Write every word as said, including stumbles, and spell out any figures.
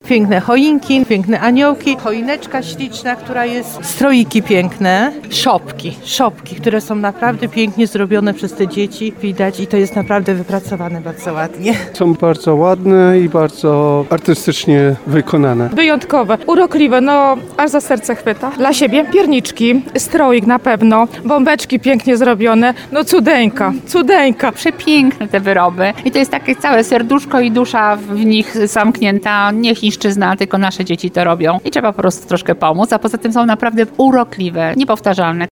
Piękne choinki, piękne aniołki, choineczka śliczna, która jest, stroiki piękne, szopki, szopki, które są naprawdę pięknie zrobione przez te dzieci, widać i to jest naprawdę wypracowane bardzo ładnie. Są bardzo ładne i bardzo artystycznie wykonane. Wyjątkowe, urokliwe, no aż za serce chwyta. Dla siebie pierniczki, stroik na pewno, bombeczki pięknie zrobione, no cudeńka, cudeńka. Przepiękne te wyroby i to jest takie całe serduszko i dusza w nich zamknięta, nie chińszczyzna, tylko nasze dzieci to robią i trzeba po prostu troszkę pomóc, a poza tym są naprawdę urokliwe, niepowtarzalne.